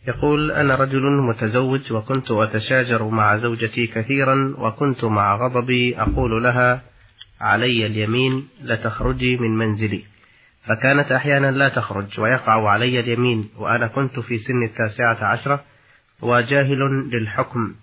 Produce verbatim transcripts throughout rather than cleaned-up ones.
يقول: أنا رجل متزوج وكنت أتشاجر مع زوجتي كثيرا، وكنت مع غضبي أقول لها: علي اليمين لتخرجي من منزلي، فكانت أحيانا لا تخرج ويقع علي اليمين، وأنا كنت في سن التاسعة عشرة وجاهل للحكم،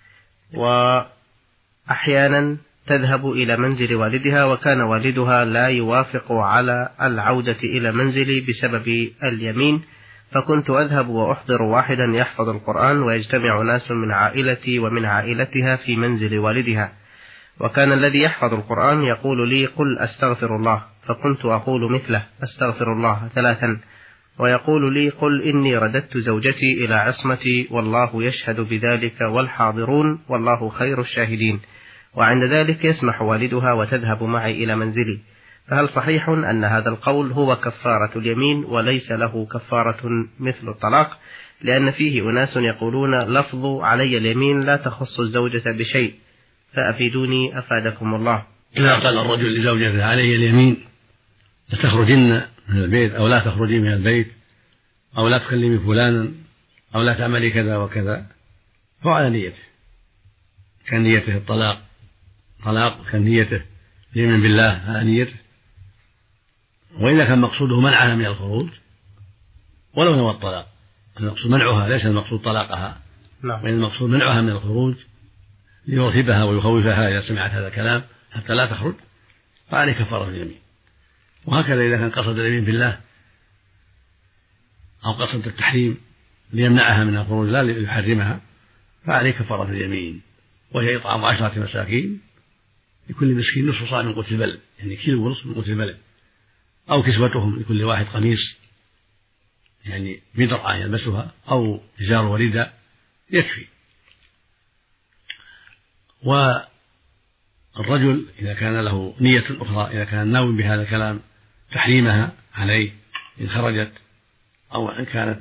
وأحيانا تذهب إلى منزل والدها، وكان والدها لا يوافق على العودة إلى منزلي بسبب اليمين، فكنت أذهب وأحضر واحدا يحفظ القرآن، ويجتمع ناس من عائلتي ومن عائلتها في منزل والدها، وكان الذي يحفظ القرآن يقول لي: قل أستغفر الله، فكنت أقول مثله أستغفر الله ثلاثا، ويقول لي: قل إني رددت زوجتي إلى عصمتي، والله يشهد بذلك والحاضرون والله خير الشاهدين، وعند ذلك يسمح والدها وتذهب معي إلى منزلي، فهل صحيح أن هذا القول هو كفارة اليمين وليس له كفارة مثل الطلاق؟ لأن فيه أناس يقولون لفظ علي اليمين لا تخص الزوجة بشيء، فأفيدوني أفادكم الله. إذا قال الرجل لزوجته علي اليمين لتخرجن من البيت، أو لا تخرجي من البيت، أو لا تكلمي فلانا، أو لا تعملي كذا وكذا، فعلى نيته، كان نيته الطلاق طلاق، كان نيته اليمين بالله على نيته. وإذا كان مقصوده منعها من الخروج ولو نوى الطلاق، المقصود منعها ليس المقصود طلاقها، وإن المقصود منعها من الخروج ليرهبها ويخوفها إذا سمعت هذا الكلام حتى لا تخرج، فعليه كفارة اليمين. وهكذا إذا كان قصد اليمين بالله أو قصد التحريم ليمنعها من الخروج لا ليحرمها، فعليه كفارة اليمين، وهي إطعام عشرة مساكين لكل مسكين نصف صاع من قوت البلد، يعني كيلو ونصف من قوت البلد، أو كسوتهم لكل واحد قميص يعني بدرعة يلبسها، أو إزار ورداء يكفي. والرجل إذا كان له نية أخرى، إذا كان ناوي بهذا الكلام تحريمها عليه إن خرجت، أو إن كانت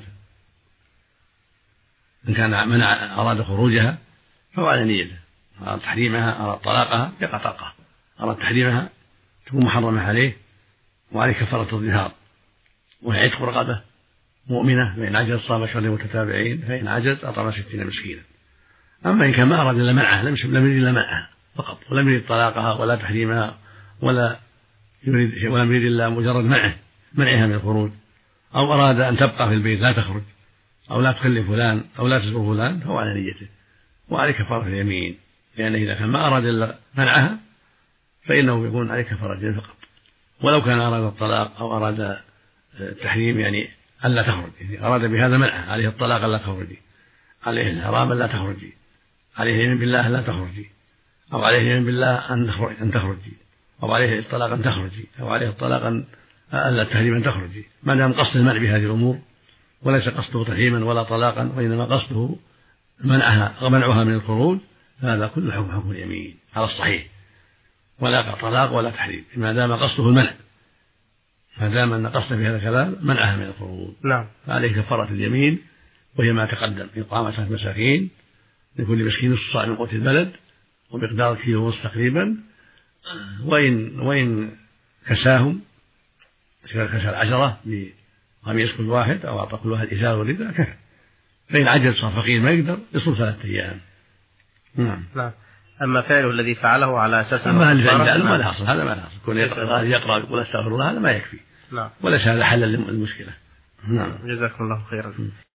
إن كان منع أراد خروجها فهو على نيته، أراد تحريمها أراد طلاقها يقع طلقها، أراد تحريمها تكون محرمة عليه، وعليه كفارة الظهار، وهي عتق رقبة مؤمنة، فإن عجز صام شهرين متتابعين، فإن عجز أطعم ستين مسكينا. أما إن كان ما أراد إلا منعها، لم يريد إلا منعها فقط، ولم يريد طلاقها ولا تحريمها، ولا يريد ولم يريد إلا مجرد منعه منعها من الخروج، أو أراد أن تبقى في البيت لا تخرج، أو لا تكلم فلان، أو لا تزور فلان، فهو على نيته وعليه كفارة اليمين، لأنه إذا كان ما أراد إلا منعها فإنه يكون عليه كفارة اليمين فقط. ولو كان أراد الطلاق أو أراد التحريم يعني ألا تخرج، يعني أراد بهذا منعه، عليه الطلاق ألا تخرجي، عليه الحرام ألا تخرجي، عليه اليمين بالله لا تخرجي، أو عليه اليمين بالله أن تخرجي، أو عليه الطلاق أن تخرجي، أو عليه الطلاق أن ألا التحريم أن تخرجي، ما دام قصد المنع بهذه الأمور وليس قصده تحريما ولا طلاقا، وإنما قصده منعها منعها من الخروج، فهذا كله حكم حكم اليمين على الصحيح، ولا طلاق ولا تحريم، ما دام قصده المنع، ما دام أن قصده في هذا الكلام منعها من الخروج. نعم. فعليه كفارة اليمين، وهي ما تقدم: إطعام عشرة مساكين لكل مسكين نصف صاع من قوت البلد، ومقدار كيلو ونصف تقريبا، وإن وإن كساهم كسى العشرة بقميص كل واحد، أو أعطى كل واحد إزار ورداء كفى. فإن عجز صار فقير ما يقدر يصوم ثلاثة أيام. نعم. نعم. أما فعله الذي فعله على أساس أما اللي فعله ما له أصل، هذا ما له أصل، كون يقرأ يقرأ يقول أستغفر الله هذا ما يكفي. نعم. وليس هذا حلا للمشكلة. نعم. جزاكم الله خيرا.